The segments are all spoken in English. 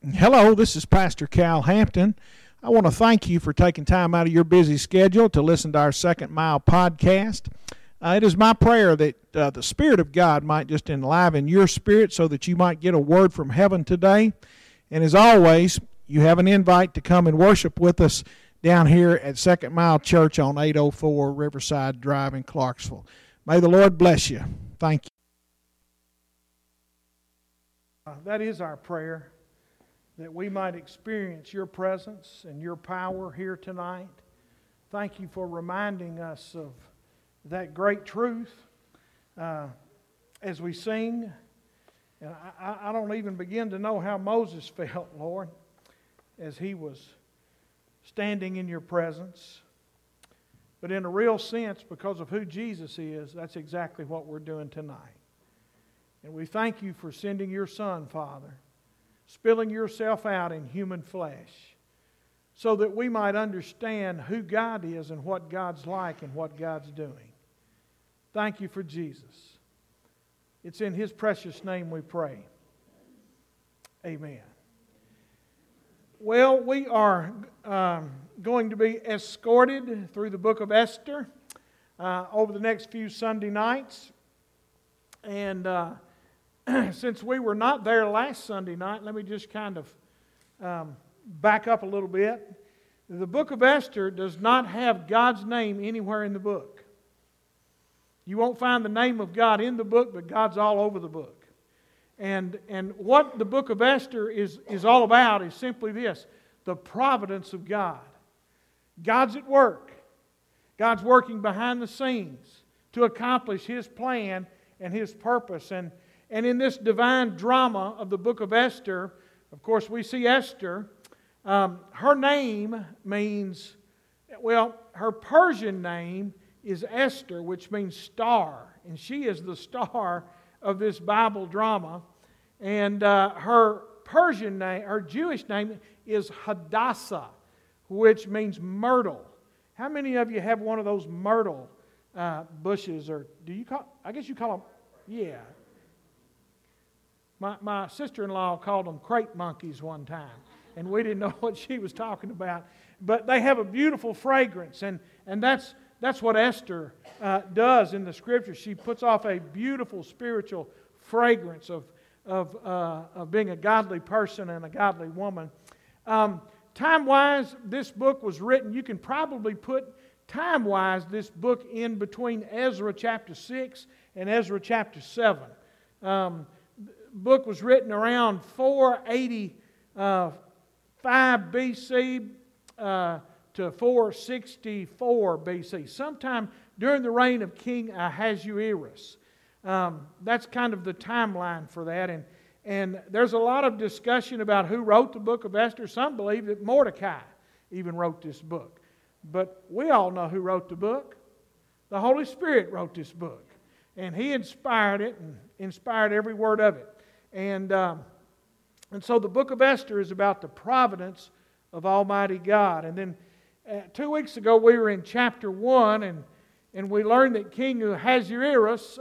Hello, this is Pastor Cal Hampton. I want to thank you for taking time out of your busy schedule to listen to our Second Mile podcast. It is my prayer that the Spirit of God might just enliven your spirit so that you might get a word from heaven today. And as always, you have an invite to come and worship with us down here at Second Mile Church on 804 Riverside Drive in Clarksville. May the Lord bless you. Thank you. That is our prayer, that we might experience your presence and your power here tonight. Thank you for reminding us of that great truth as we sing. And I don't even begin to know how Moses felt, Lord, as he was standing in your presence. But in a real sense, because of who Jesus is, that's exactly what we're doing tonight. And we thank you for sending your Son, Father, spilling yourself out in human flesh, so that we might understand who God is and what God's like and what God's doing. Thank you for Jesus. It's in His precious name we pray. Amen. Well, we are going to be escorted through the book of Esther over the next few Sunday nights. And since we were not there last Sunday night, let me just kind of back up a little bit. The book of Esther does not have God's name anywhere in the book. You won't find the name of God in the book, but God's all over the book. And what the book of Esther is all about is simply this: the providence of God. God's at work. God's working behind the scenes to accomplish His plan and His purpose. And in this divine drama of the book of Esther, of course, we see Esther. Her name means, well, her Persian name is Esther, which means star. And she is the star of this Bible drama. And her Persian name, her Jewish name is Hadassah, which means myrtle. How many of you have one of those myrtle bushes? Or do you call, I guess you call them, yeah. My sister-in-law called them crepe monkeys one time, and we didn't know what she was talking about. But they have a beautiful fragrance, and that's what Esther does in the Scripture. She puts off a beautiful spiritual fragrance of being a godly person and a godly woman. Time-wise, this book was written, you can probably put time-wise this book in between Ezra chapter 6 and Ezra chapter 7. Book was written around 485 BC to 464 BC, sometime during the reign of King Ahasuerus. That's kind of the timeline for that. And there's a lot of discussion about who wrote the book of Esther. Some believe that Mordecai even wrote this book. But we all know who wrote the book. The Holy Spirit wrote this book. And He inspired it and inspired every word of it. And so the book of Esther is about the providence of Almighty God. And then 2 weeks ago we were in chapter 1 and we learned that King Ahasuerus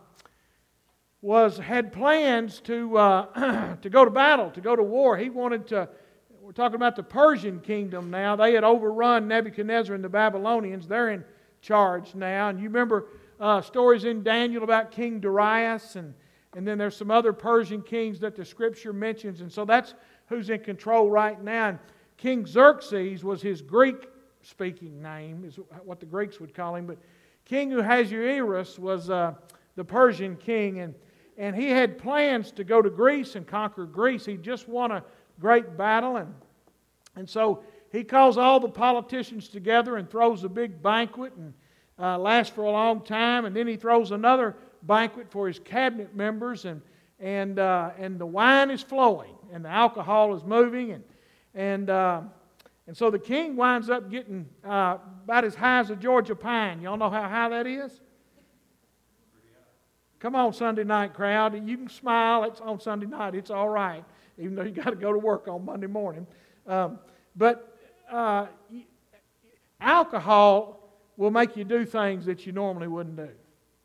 had plans to go to battle, to go to war. He wanted to, we're talking about the Persian kingdom now. They had overrun Nebuchadnezzar and the Babylonians. They're in charge now. And you remember stories in Daniel about King Darius, and then there's some other Persian kings that the Scripture mentions. And so that's who's in control right now. And King Xerxes was his Greek-speaking name, is what the Greeks would call him. But King Ahasuerus was the Persian king, and he had plans to go to Greece and conquer Greece. He just won a great battle, and so he calls all the politicians together and throws a big banquet, and lasts for a long time. And then he throws another banquet for his cabinet members, and the wine is flowing, and the alcohol is moving, and so the king winds up getting about as high as a Georgia pine. Y'all know how high that is? Come on, Sunday night crowd. You can smile. It's on Sunday night. It's all right, even though you got to go to work on Monday morning. But alcohol will make you do things that you normally wouldn't do.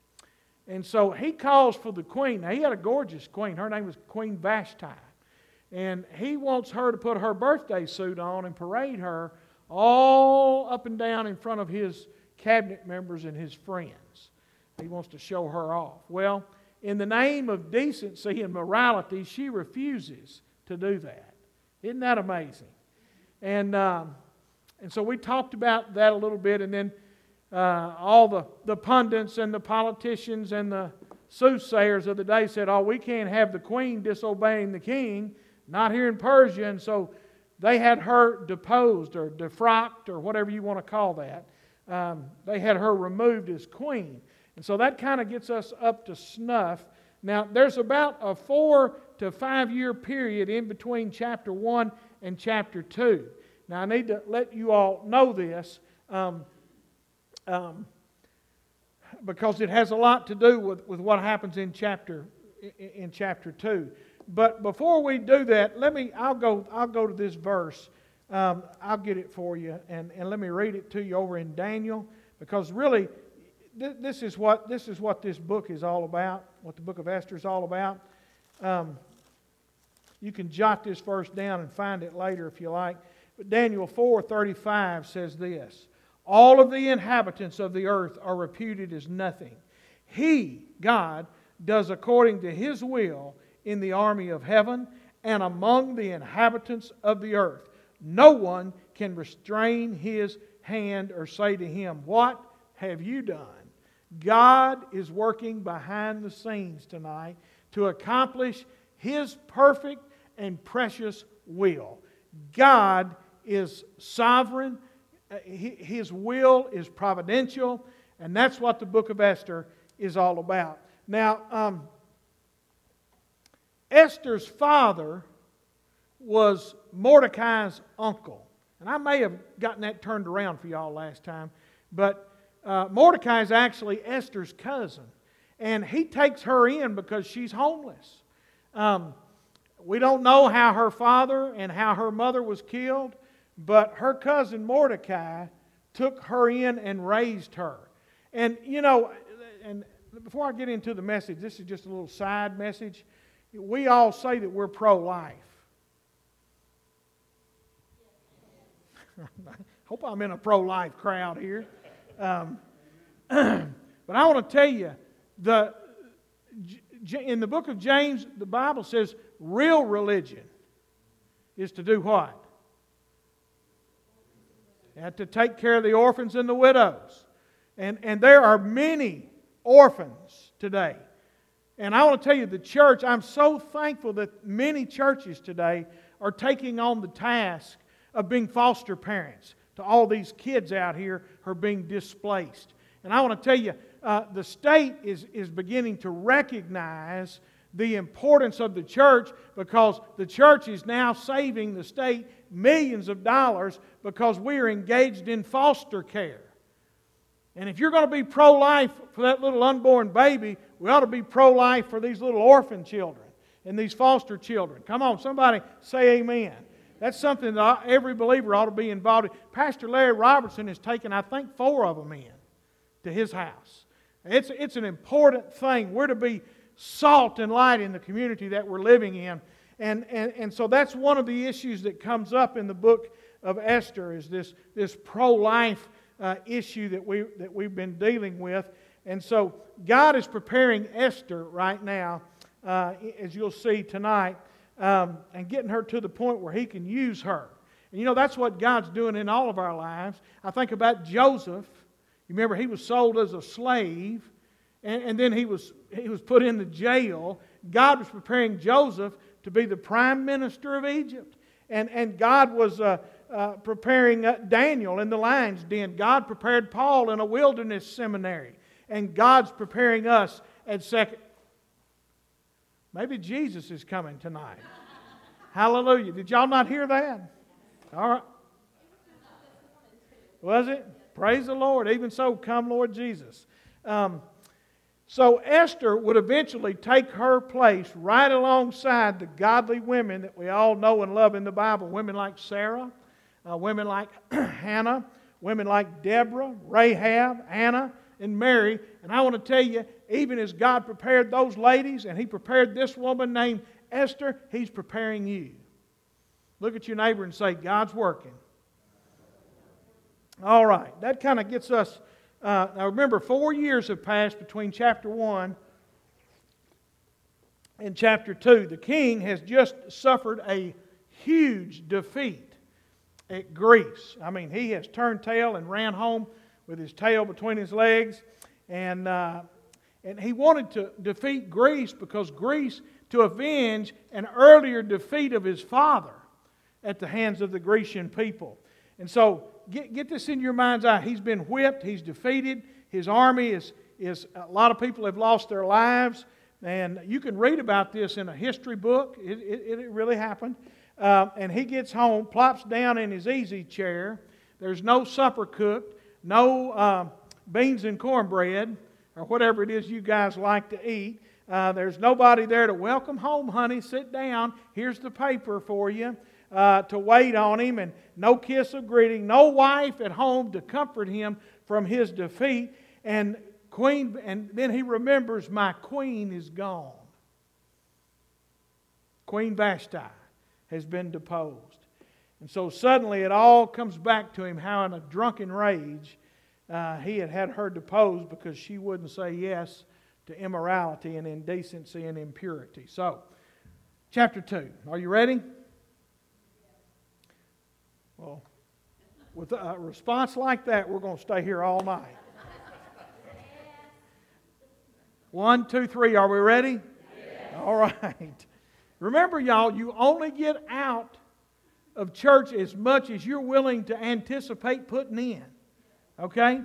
And so he calls for the queen. Now, he had a gorgeous queen. Her name was Queen Vashti. And he wants her to put her birthday suit on and parade her all up and down in front of his cabinet members and his friends. He wants to show her off. Well, in the name of decency and morality, she refuses to do that. Isn't that amazing? And so we talked about that a little bit, and then all the pundits and the politicians and the soothsayers of the day said, oh, we can't have the queen disobeying the king, not here in Persia. And so they had her deposed or defrocked or whatever you want to call that. They had her removed as queen. And so that kind of gets us up to snuff. Now, there's about a 4 to 5 year period in between chapter 1 and chapter 2. Now, I need to let you all know this because it has a lot to do with what happens in chapter 2. But before we do that, I'll go to this verse. I'll get it for you, and let me read it to you over in Daniel, because really, this is what this book is all about. What the book of Esther is all about. You can jot this verse down and find it later if you like. But Daniel 4:35 says this: all of the inhabitants of the earth are reputed as nothing. He, God, does according to His will in the army of heaven and among the inhabitants of the earth. No one can restrain His hand or say to Him, what have you done? God is working behind the scenes tonight to accomplish His perfect and precious will. God is sovereign. His will is providential. And that's what the book of Esther is all about. Now, Esther's father was Mordecai's uncle. And I may have gotten that turned around for y'all last time. But Mordecai is actually Esther's cousin. And he takes her in because she's homeless. We don't know how her father and how her mother was killed. But her cousin Mordecai took her in and raised her. And, you know, and before I get into the message, this is just a little side message. We all say that we're pro-life. I hope I'm in a pro-life crowd here. But I want to tell you, in the book of James, the Bible says real religion is to do what? And to take care of the orphans and the widows. And there are many orphans today. And I want to tell you, the church, I'm so thankful that many churches today are taking on the task of being foster parents to all these kids out here who are being displaced. And I want to tell you, the state is beginning to recognize the importance of the church, because the church is now saving the state millions of dollars because we are engaged in foster care. And if you're going to be pro-life for that little unborn baby, we ought to be pro-life for these little orphan children and these foster children. Come on, somebody say amen. That's something that every believer ought to be involved in. Pastor Larry Robertson has taken, I think, 4 of them in to his house. It's an important thing. We're to be salt and light in the community that we're living in. And so that's one of the issues that comes up in the book of Esther, is this pro-life issue that we've been dealing with. And so God is preparing Esther right now, as you'll see tonight, and getting her to the point where He can use her. And you know, that's what God's doing in all of our lives. I think about Joseph. You remember, he was sold as a slave, and then he was put in the jail. God was preparing Joseph to be the prime minister of Egypt. And God was preparing Daniel in the lion's den. God prepared Paul in a wilderness seminary. And God's preparing us at second. Maybe Jesus is coming tonight. Hallelujah. Did y'all not hear that? All right. Was it? Praise the Lord. Even so, come Lord Jesus. So Esther would eventually take her place right alongside the godly women that we all know and love in the Bible. Women like Sarah, women like Hannah, women like Deborah, Rahab, Anna, and Mary. And I want to tell you, even as God prepared those ladies and He prepared this woman named Esther, He's preparing you. Look at your neighbor and say, God's working. All right, that kind of gets us... now remember, 4 years have passed between chapter 1 and chapter 2. The king has just suffered a huge defeat at Greece. I mean, he has turned tail and ran home with his tail between his legs. And he wanted to defeat Greece because Greece, to avenge an earlier defeat of his father at the hands of the Grecian people. And so, get this in your mind's eye. He's been whipped. He's defeated. His army is a lot of people have lost their lives. And you can read about this in a history book. It really happened. And he gets home, plops down in his easy chair. There's no supper cooked, no beans and cornbread, or whatever it is you guys like to eat. There's nobody there to welcome home, honey. Sit down. Here's the paper for you to wait on him. And no kiss of greeting. No wife at home to comfort him from his defeat. And then he remembers, my queen is gone. Queen Vashti has been deposed. And so suddenly it all comes back to him how in a drunken rage he had her deposed because she wouldn't say yes to immorality and indecency and impurity. So, chapter 2. Are you ready? Well, with a response like that, we're going to stay here all night. 1, 2, 3. Are we ready? Yes. All right. Remember, y'all, you only get out of church as much as you're willing to anticipate putting in. Okay?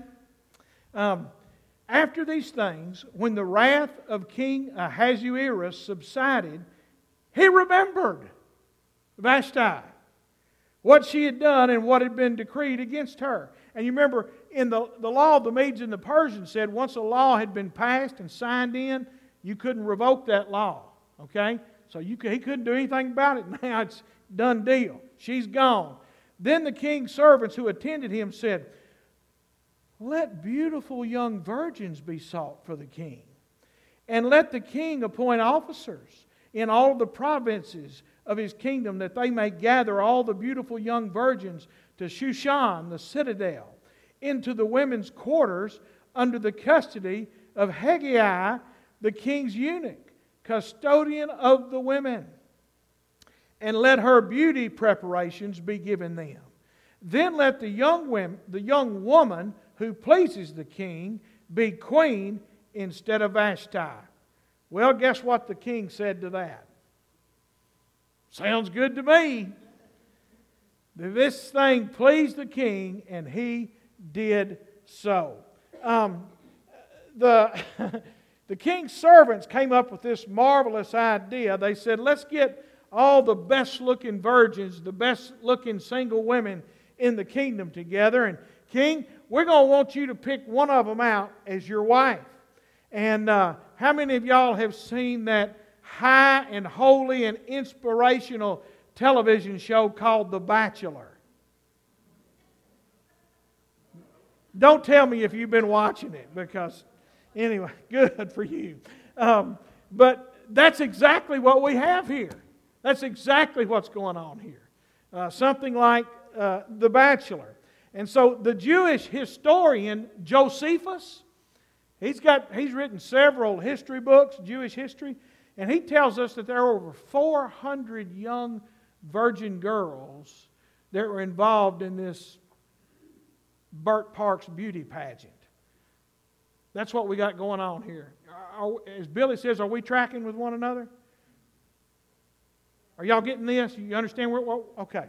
After these things, when the wrath of King Ahasuerus subsided, he remembered Vashti, what she had done and what had been decreed against her. And you remember, in the law of the Medes and the Persians said once a law had been passed and signed in, you couldn't revoke that law. Okay? So he couldn't do anything about it. Now it's done deal. She's gone. Then the king's servants who attended him said, let beautiful young virgins be sought for the king, and let the king appoint officers in all the provinces of his kingdom, that they may gather all the beautiful young virgins to Shushan, the citadel, into the women's quarters under the custody of Hegai, the king's eunuch, custodian of the women. And let her beauty preparations be given them. Then let the young woman who pleases the king be queen instead of Vashti. Well, guess what the king said to that? Sounds good to me. This thing pleased the king, and he did so. The king's servants came up with this marvelous idea. They said, let's get all the best-looking virgins, the best-looking single women in the kingdom together. And king, we're going to want you to pick one of them out as your wife. And how many of y'all have seen that high and holy and inspirational television show called The Bachelor? Don't tell me if you've been watching it, because anyway, good for you. But that's exactly what we have here. That's exactly what's going on here. Something like The Bachelor. And so the Jewish historian Josephus, he's written several history books, Jewish history, and he tells us that there are over 400 young virgin girls that were involved in this Burt Parks beauty pageant. That's what we got going on here. As Billy says, are we tracking with one another? Are y'all getting this? You understand where? Okay.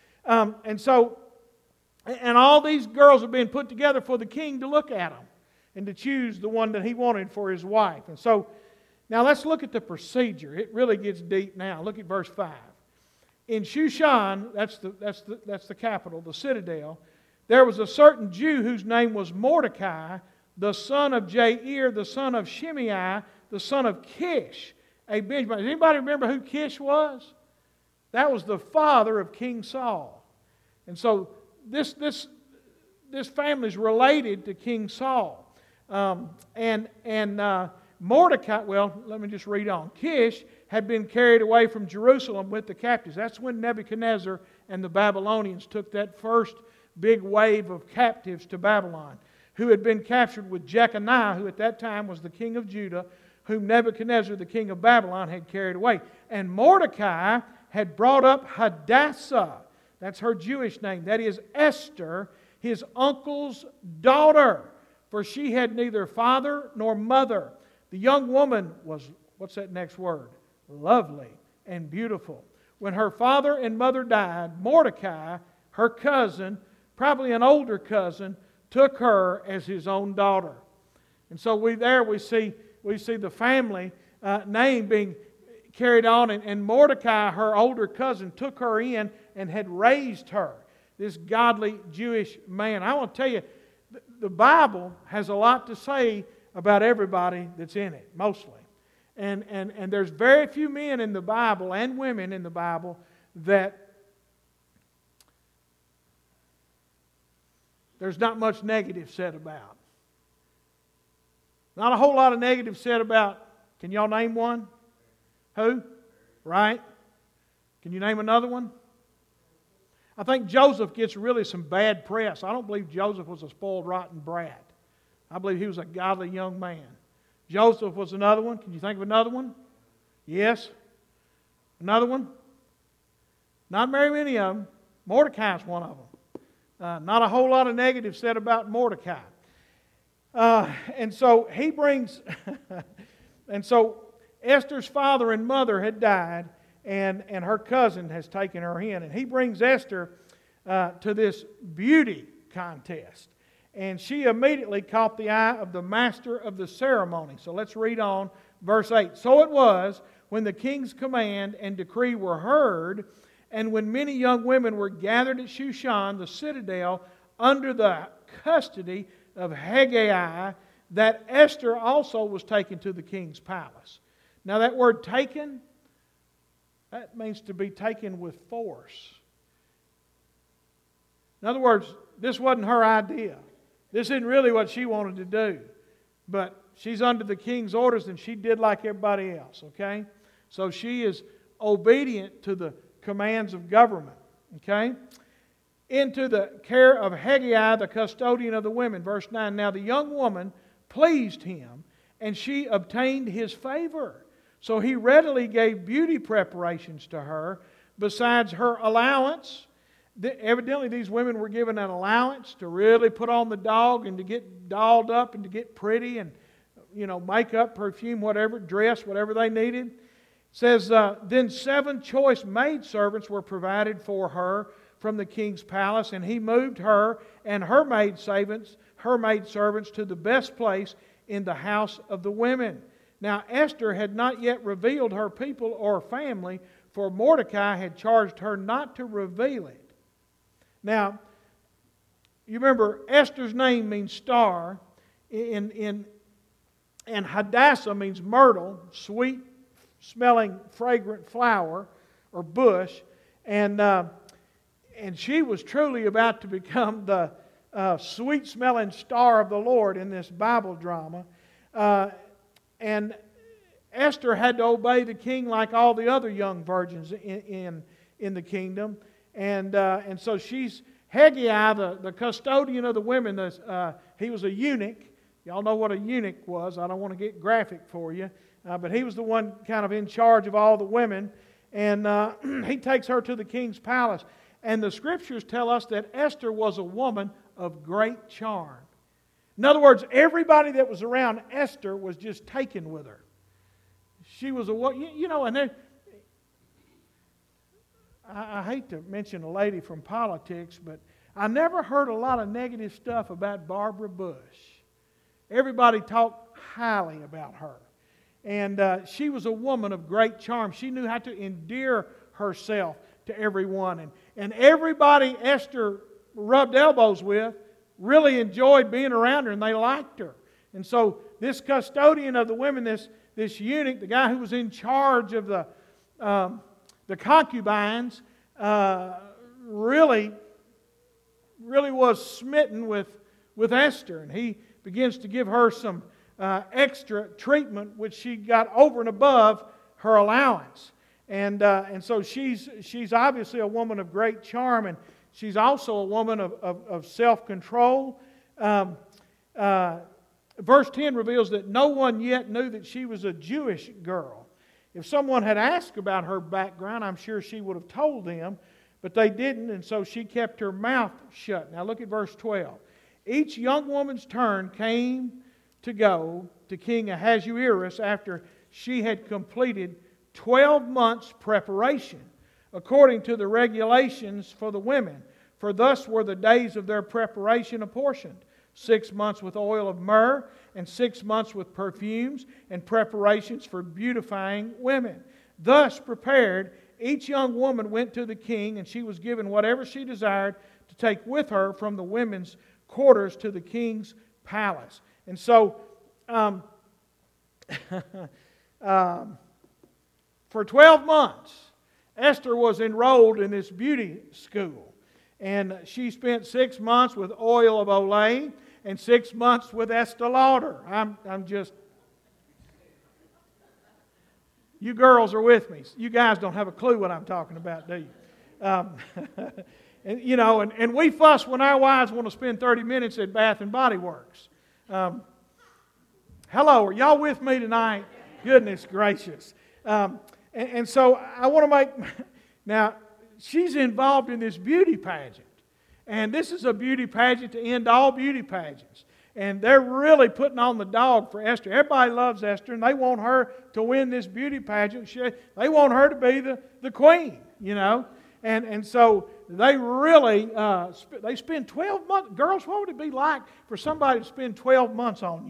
And all these girls are being put together for the king to look at them and to choose the one that he wanted for his wife. And so, now let's look at the procedure. It really gets deep now. Look at verse 5. In Shushan, that's the capital, the citadel, there was a certain Jew whose name was Mordecai, the son of Jair, the son of Shimei, the son of Kish, a Benjamin. Does anybody remember who Kish was? That was the father of King Saul. And so this family is related to King Saul. And Mordecai, well, let me just read on. Kish had been carried away from Jerusalem with the captives. That's when Nebuchadnezzar and the Babylonians took that first big wave of captives to Babylon, who had been captured with Jeconiah, who at that time was the king of Judah, whom Nebuchadnezzar, the king of Babylon, had carried away. And Mordecai had brought up Hadassah. That's her Jewish name. That is Esther, his uncle's daughter, for she had neither father nor mother. The young woman was, what's that next word? Lovely and beautiful. When her father and mother died, Mordecai, her cousin, probably an older cousin, took her as his own daughter. And so we see the family name being carried on, and Mordecai, her older cousin, took her in and had raised her, this godly Jewish man. I want to tell you, the Bible has a lot to say about everybody that's in it, mostly. And there's very few men in the Bible and women in the Bible that there's not much negative said about. Not a whole lot of negative said about. Can y'all name one? Who? Right? Can you name another one? I think Joseph gets really some bad press. I don't believe Joseph was a spoiled, rotten brat. I believe he was a godly young man. Joseph was another one. Can you think of another one? Yes. Another one? Not very many of them. Mordecai's one of them. Not a whole lot of negative said about Mordecai. And so he brings, and so Esther's father and mother had died, and her cousin has taken her in. And he brings Esther to this beauty contest. And she immediately caught the eye of the master of the ceremony. So let's read on verse 8. So it was, when the king's command and decree were heard, and when many young women were gathered at Shushan, the citadel, under the custody of Hegai, that Esther also was taken to the king's palace. Now that word taken, that means to be taken with force. In other words, this wasn't her idea. This isn't really what she wanted to do. But she's under the king's orders, and she did like everybody else, okay? So she is obedient to the commands of government, okay? Into the care of Hegai, the custodian of the women. Verse 9, now the young woman pleased him, and she obtained his favor. So he readily gave beauty preparations to her, besides her allowance. Evidently these women were given an allowance to really put on the dog and to get dolled up and to get pretty and, makeup, perfume, whatever, dress, whatever they needed. It says, then 7 choice maidservants were provided for her from the king's palace, and he moved her and her maidservants to the best place in the house of the women. Now Esther had not yet revealed her people or family, for Mordecai had charged her not to reveal it. Now, you remember Esther's name means star, and Hadassah means myrtle, sweet smelling fragrant flower or bush, and she was truly about to become the sweet smelling star of the Lord in this Bible drama. And Esther had to obey the king like all the other young virgins in the kingdom. And so she's Hegai, the custodian of the women. He was a eunuch. Y'all know what a eunuch was. I don't want to get graphic for you. But he was the one kind of in charge of all the women. And he takes her to the king's palace. And the scriptures tell us that Esther was a woman of great charm. In other words, everybody that was around Esther was just taken with her. She was and I hate to mention a lady from politics, but I never heard a lot of negative stuff about Barbara Bush. Everybody talked highly about her. And she was a woman of great charm. She knew how to endear herself to everyone. And everybody Esther rubbed elbows with really enjoyed being around her, and they liked her. And so this custodian of the women, this eunuch, the guy who was in charge of the concubines, really was smitten with Esther. And he begins to give her some extra treatment, which she got over and above her allowance. And so she's obviously a woman of great charm, and she's also a woman of self-control. Verse 10 reveals that no one yet knew that she was a Jewish girl. If someone had asked about her background, I'm sure she would have told them, but they didn't, and so she kept her mouth shut. Now look at verse 12. Each young woman's turn came to go to King Ahasuerus after she had completed 12 months' preparation, according to the regulations for the women. For thus were the days of their preparation apportioned: 6 months with oil of myrrh, and 6 months with perfumes, and preparations for beautifying women. Thus prepared, each young woman went to the king, and she was given whatever she desired to take with her from the women's quarters to the king's palace. And so, for 12 months, Esther was enrolled in this beauty school. And she spent 6 months with oil of Olay and 6 months with Estee Lauder. I'm just... You girls are with me. You guys don't have a clue what I'm talking about, do you? And we fuss when our wives want to spend 30 minutes at Bath and Body Works. Hello, are y'all with me tonight? Goodness gracious. And so I want to make... Now, she's involved in this beauty pageant. And this is a beauty pageant to end all beauty pageants. And they're really putting on the dog for Esther. Everybody loves Esther, and they want her to win this beauty pageant. They want her to be the queen, you know. And so they really, they spend 12 months. Girls, what would it be like for somebody to spend 12 months on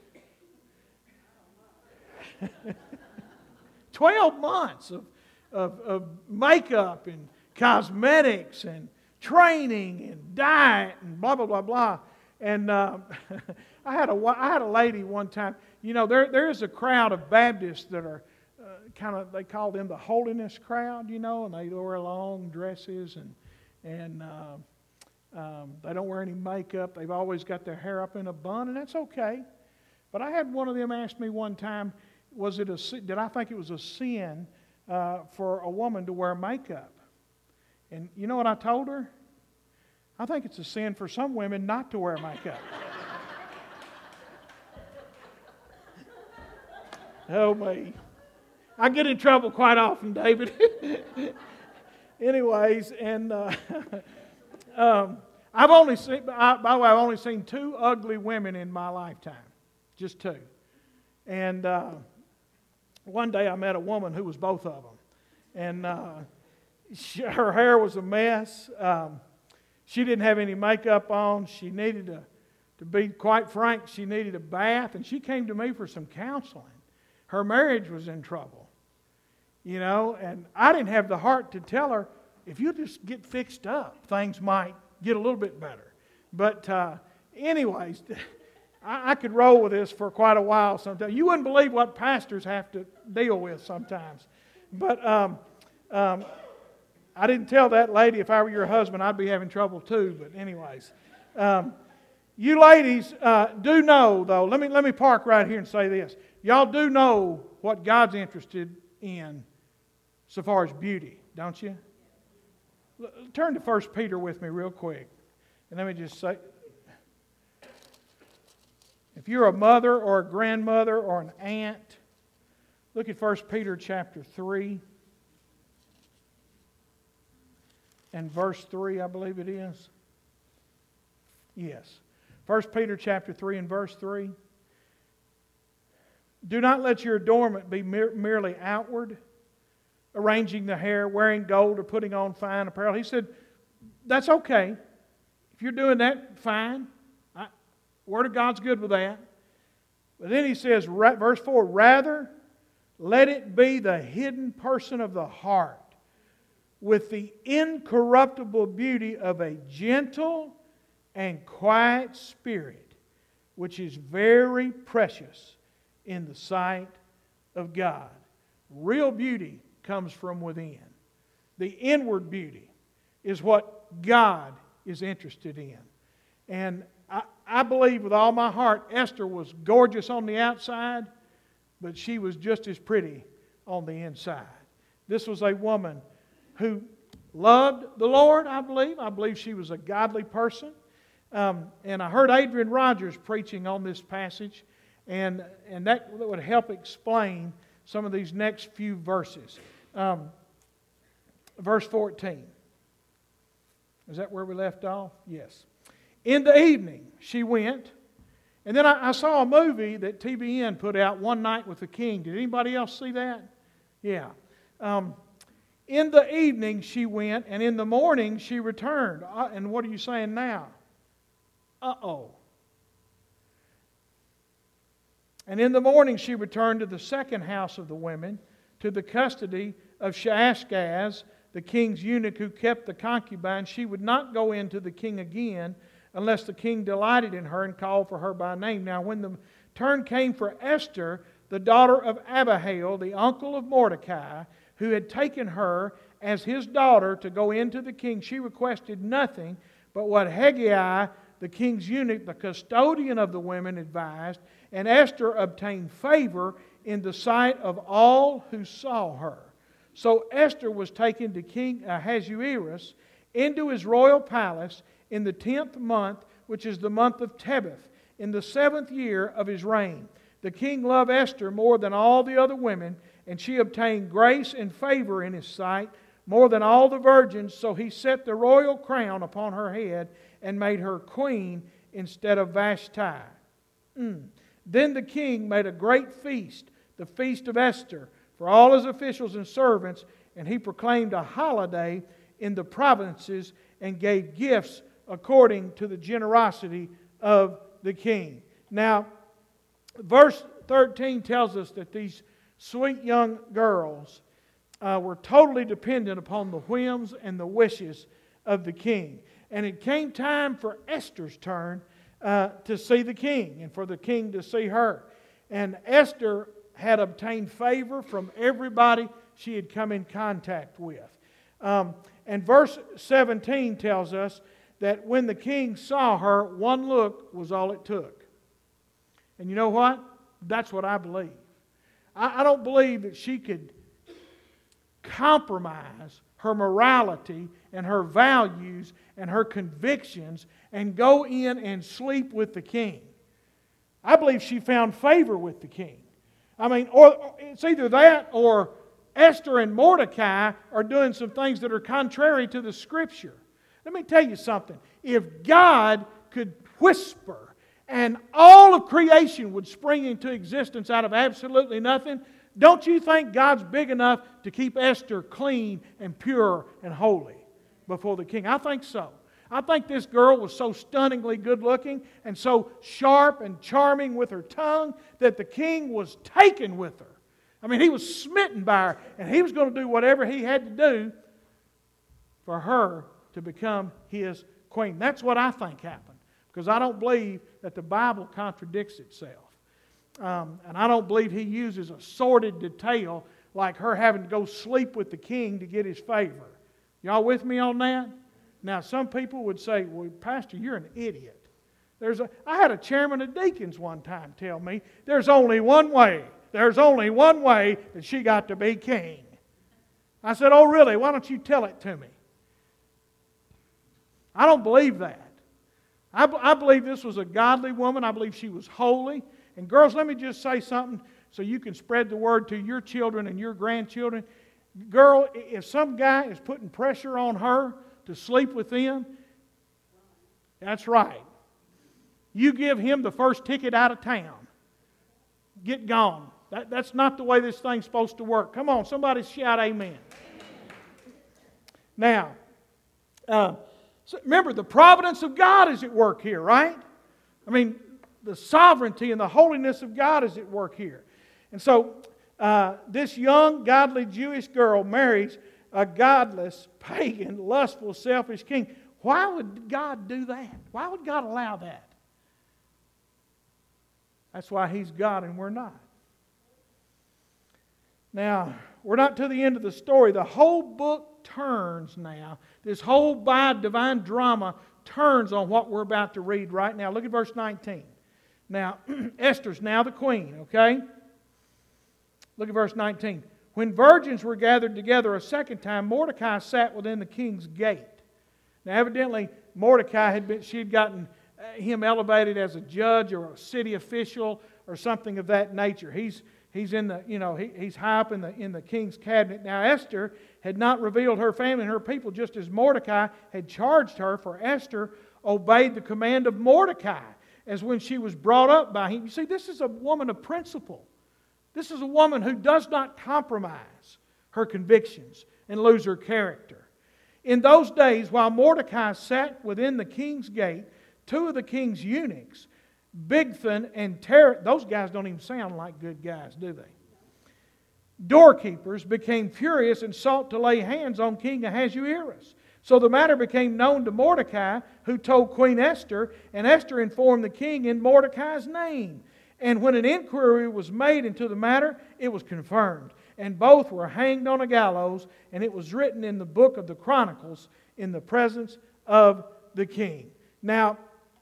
you? 12 months of makeup and cosmetics and training and diet and blah, blah, blah, blah. And I had a lady one time. You know, there is a crowd of Baptists that are they call them the holiness crowd, you know, and they wear long dresses and they don't wear any makeup. They've always got their hair up in a bun, and that's okay. But I had one of them ask me one time, did I think it was a sin for a woman to wear makeup? And you know what I told her? I think it's a sin for some women not to wear makeup. Oh, me. I get in trouble quite often, David. Anyways, and I've only seen, by the way, I've only seen 2 ugly women in my lifetime. Just 2. And one day I met a woman who was both of them. And her hair was a mess. She didn't have any makeup on. She needed to be quite frank, she needed a bath. And she came to me for some counseling. Her marriage was in trouble. You know, and I didn't have the heart to tell her, if you just get fixed up, things might get a little bit better. But anyways, I could roll with this for quite a while sometimes. You wouldn't believe what pastors have to deal with sometimes. But I didn't tell that lady if I were your husband, I'd be having trouble too. But anyways, you ladies do know, though. Let me park right here and say this. Y'all do know what God's interested in so far as beauty, don't you? Turn to 1 Peter with me real quick. And let me just say, if you're a mother or a grandmother or an aunt, look at 1 Peter chapter 3 and verse 3, I believe it is. Yes. 1 Peter chapter 3 and verse 3. Do not let your adornment be merely outward, arranging the hair, wearing gold, or putting on fine apparel. He said, that's okay. If you're doing that, fine. Word of God's good with that. But then he says, verse 4, rather, let it be the hidden person of the heart, with the incorruptible beauty of a gentle and quiet spirit, which is very precious in the sight of God. Real beauty comes from within. The inward beauty is what God is interested in. And I believe with all my heart Esther was gorgeous on the outside, but she was just as pretty on the inside. This was a woman who loved the Lord, I believe. I believe she was a godly person. And I heard Adrian Rogers preaching on this passage, and that would help explain some of these next few verses. Verse 14. Is that where we left off? Yes. In the evening she went, and then I saw a movie that TBN put out, One Night with the King. Did anybody else see that? Yeah. In the evening she went, and in the morning she returned. And what are you saying now? Uh-oh. And in the morning she returned to the second house of the women, to the custody of Shaashgaz, the king's eunuch who kept the concubine. She would not go in to the king again unless the king delighted in her and called for her by name. Now when the turn came for Esther, the daughter of Abihail, the uncle of Mordecai, who had taken her as his daughter to go into the king, she requested nothing but what Hegai, the king's eunuch, the custodian of the women, advised, and Esther obtained favor in the sight of all who saw her. So Esther was taken to King Ahasuerus into his royal palace in the 10th month, which is the month of Tebeth, in the 7th year of his reign. The king loved Esther more than all the other women, and she obtained grace and favor in his sight more than all the virgins, so he set the royal crown upon her head and made her queen instead of Vashti. Then the king made a great feast, the feast of Esther, for all his officials and servants, and he proclaimed a holiday in the provinces and gave gifts according to the generosity of the king. Now, verse 13 tells us that these sweet young girls were totally dependent upon the whims and the wishes of the king. And it came time for Esther's turn to see the king and for the king to see her. And Esther had obtained favor from everybody she had come in contact with. And verse 17 tells us that when the king saw her, one look was all it took. And you know what? That's what I believe. I don't believe that she could compromise her morality and her values and her convictions and go in and sleep with the king. I believe she found favor with the king. I mean, or it's either that or Esther and Mordecai are doing some things that are contrary to the Scripture. Let me tell you something. If God could whisper and all of creation would spring into existence out of absolutely nothing, don't you think God's big enough to keep Esther clean and pure and holy before the king? I think so. I think this girl was so stunningly good looking and so sharp and charming with her tongue that the king was taken with her. I mean, he was smitten by her, and he was going to do whatever he had to do for her to become his queen. That's what I think happened, because I don't believe that the Bible contradicts itself. And I don't believe he uses a sordid detail like her having to go sleep with the king to get his favor. Y'all with me on that? Now, some people would say, well, Pastor, you're an idiot. I had a chairman of deacons one time tell me, there's only one way that she got to be king. I said, oh, really? Why don't you tell it to me? I don't believe that. I believe this was a godly woman. I believe she was holy. And girls, let me just say something so you can spread the word to your children and your grandchildren. Girl, if some guy is putting pressure on her to sleep with them, that's right. You give him the first ticket out of town. Get gone. That's not the way this thing's supposed to work. Come on, somebody shout amen. Now, remember, the providence of God is at work here, right? I mean, the sovereignty and the holiness of God is at work here. And so, this young, godly Jewish girl marries a godless, pagan, lustful, selfish king. Why would God do that? Why would God allow that? That's why He's God and we're not. Now, we're not to the end of the story. The whole book turns now. This whole divine drama turns on what we're about to read right now. Look at verse 19. Now, Esther's now the queen, okay? Look at verse 19. When virgins were gathered together a second time, Mordecai sat within the king's gate. Now evidently Mordecai she had gotten him elevated as a judge or a city official or something of that nature. He's in the, he's high up in the king's cabinet. Now Esther had not revealed her family and her people, just as Mordecai had charged her, for Esther obeyed the command of Mordecai as when she was brought up by him. You see, this is a woman of principle. This is a woman who does not compromise her convictions and lose her character. In those days, while Mordecai sat within the king's gate, two of the king's eunuchs, Bigthan and Teresh, those guys don't even sound like good guys, do they? Doorkeepers became furious and sought to lay hands on King Ahasuerus. So the matter became known to Mordecai, who told Queen Esther, and Esther informed the king in Mordecai's name. And when an inquiry was made into the matter, it was confirmed. And both were hanged on a gallows, and it was written in the book of the Chronicles in the presence of the king. Now,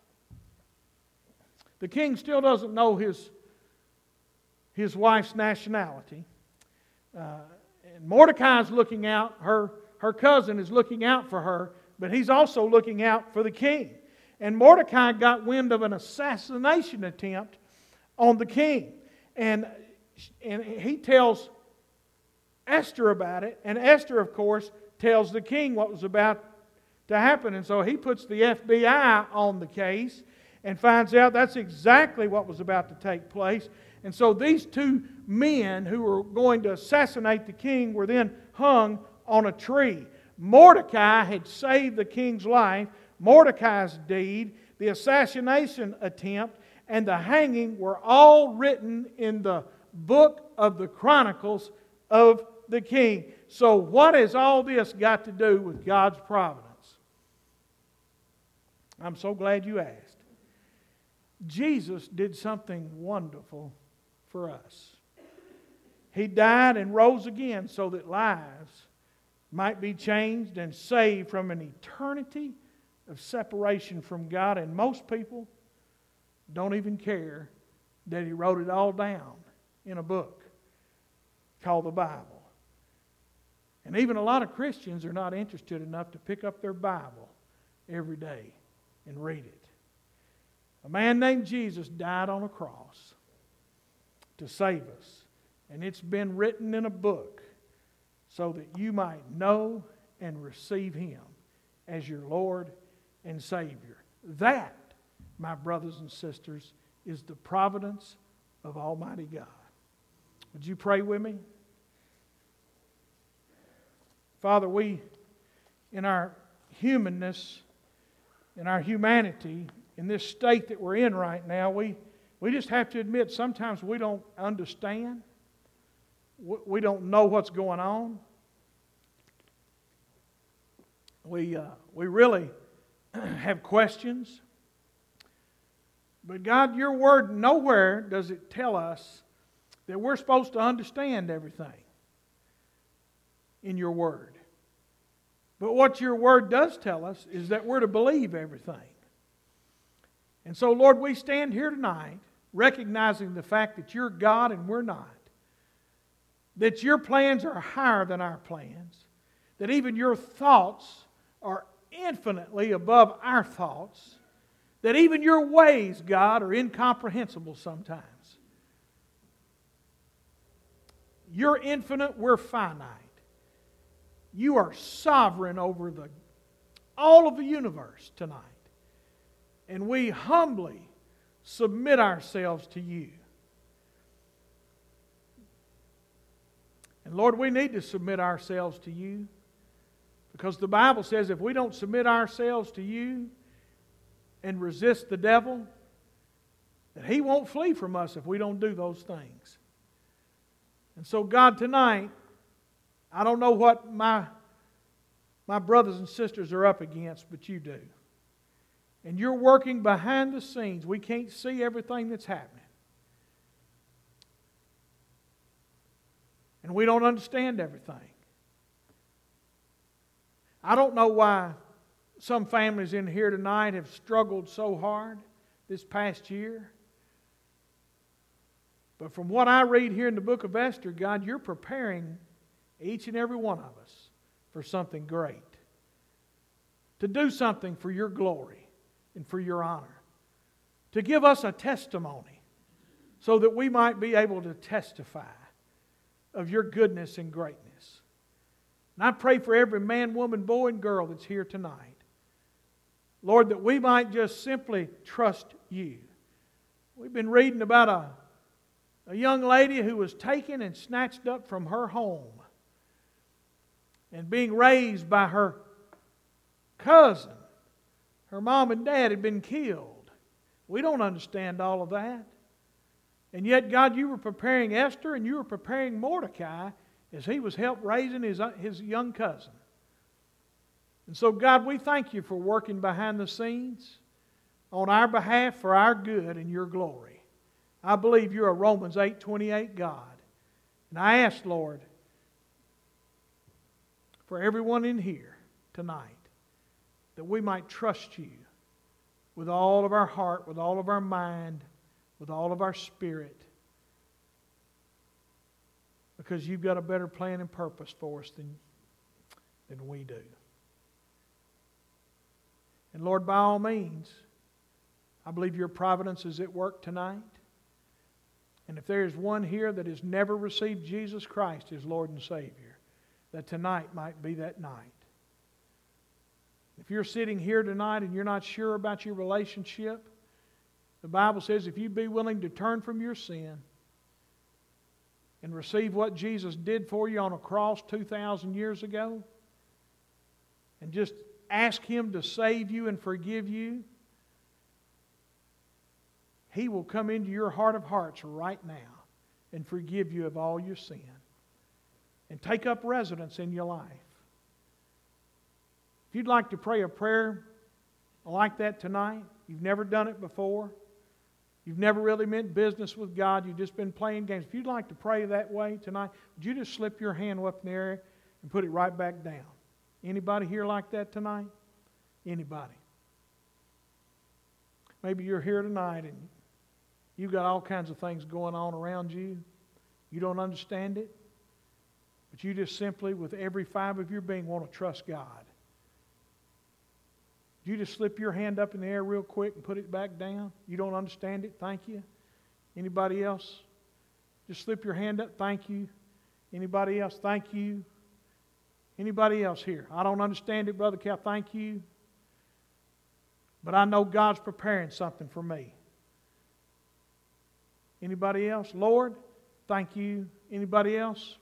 the king still doesn't know his wife's nationality. And Mordecai's looking out, her cousin is looking out for her, but he's also looking out for the king. And Mordecai got wind of an assassination attempt on the king. And he tells Esther about it, and Esther, of course, tells the king what was about to happen. And so he puts the FBI on the case and finds out that's exactly what was about to take place. And so these two men who were going to assassinate the king were then hung on a tree. Mordecai had saved the king's life. Mordecai's deed, the assassination attempt, and the hanging were all written in the book of the Chronicles of the king. So what has all this got to do with God's providence? I'm so glad you asked. Jesus did something wonderful for us. He died and rose again so that lives might be changed and saved from an eternity of separation from God. And most people don't even care that He wrote it all down in a book called the Bible. And even a lot of Christians are not interested enough to pick up their Bible every day and read it. A man named Jesus died on a cross to save us. And it's been written in a book so that you might know and receive Him as your Lord and Savior. That, my brothers and sisters, is the providence of Almighty God. Would you pray with me? Father, we, in our humanness, in our humanity, in this state that we're in right now, we just have to admit sometimes we don't understand. We don't know what's going on. We really have questions. But God, your word, nowhere does it tell us that we're supposed to understand everything in your word. But what your word does tell us is that we're to believe everything. And so, Lord, we stand here tonight recognizing the fact that you're God and we're not. That your plans are higher than our plans. That even your thoughts are infinitely above our thoughts. That even your ways, God, are incomprehensible sometimes. You're infinite, we're finite. You are sovereign over all of the universe tonight. And we humbly submit ourselves to you. And Lord, we need to submit ourselves to you because the Bible says if we don't submit ourselves to you and resist the devil, that he won't flee from us if we don't do those things. And so God, tonight, I don't know what my brothers and sisters are up against, but you do. And you're working behind the scenes. We can't see everything that's happening. And we don't understand everything. I don't know why some families in here tonight have struggled so hard this past year. But from what I read here in the book of Esther, God, you're preparing each and every one of us, for something great. To do something for your glory and for your honor. To give us a testimony so that we might be able to testify of your goodness and greatness. And I pray for every man, woman, boy, and girl that's here tonight. Lord, that we might just simply trust you. We've been reading about a young lady who was taken and snatched up from her home and being raised by her cousin. Her mom and dad had been killed. We don't understand all of that. And yet, God, you were preparing Esther and you were preparing Mordecai as he was helped raising his young cousin. And so, God, we thank you for working behind the scenes on our behalf for our good and your glory. I believe you're a Romans 8:28 God. And I ask, Lord, for everyone in here tonight, that we might trust you with all of our heart, with all of our mind, with all of our spirit. Because you've got a better plan and purpose for us than we do. And Lord, by all means, I believe your providence is at work tonight. And if there is one here that has never received Jesus Christ as Lord and Savior, that tonight might be that night. If you're sitting here tonight and you're not sure about your relationship, the Bible says if you'd be willing to turn from your sin and receive what Jesus did for you on a cross 2,000 years ago, and just ask Him to save you and forgive you, He will come into your heart of hearts right now and forgive you of all your sin and take up residence in your life. If you'd like to pray a prayer like that tonight, you've never done it before, you've never really meant business with God, you've just been playing games. If you'd like to pray that way tonight, would you just slip your hand up in the air and put it right back down? Anybody here like that tonight? Anybody? Maybe you're here tonight and you've got all kinds of things going on around you. You don't understand it. But you just simply, with every fiber of your being, want to trust God. You just slip your hand up in the air real quick and put it back down. You don't understand it? Thank you. Anybody else? Just slip your hand up. Thank you. Anybody else? Thank you. Anybody else here? I don't understand it, Brother Cal. Thank you. But I know God's preparing something for me. Anybody else? Lord, thank you. Anybody else?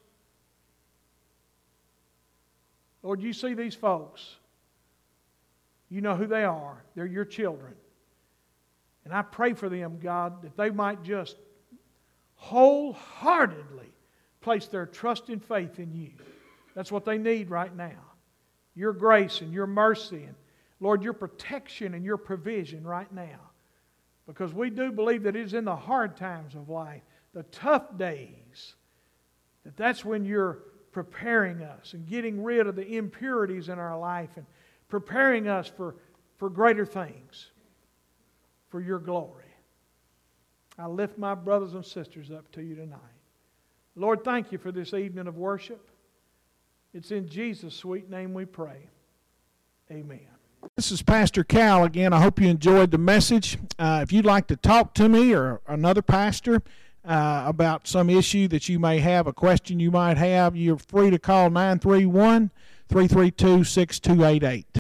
Lord, you see these folks. You know who they are. They're your children. And I pray for them, God, that they might just wholeheartedly place their trust and faith in you. That's what they need right now. Your grace and your mercy and, Lord, your protection and your provision right now. Because we do believe that it is in the hard times of life, the tough days, that's when you're preparing us and getting rid of the impurities in our life and preparing us for greater things, for your glory. I lift my brothers and sisters up to you tonight. Lord, thank you for this evening of worship. It's in Jesus' sweet name we pray. Amen. This is Pastor Cal again. I hope you enjoyed the message. If you'd like to talk to me or another pastor about some issue that you may have, a question you might have, you're free to call 931-332-6288.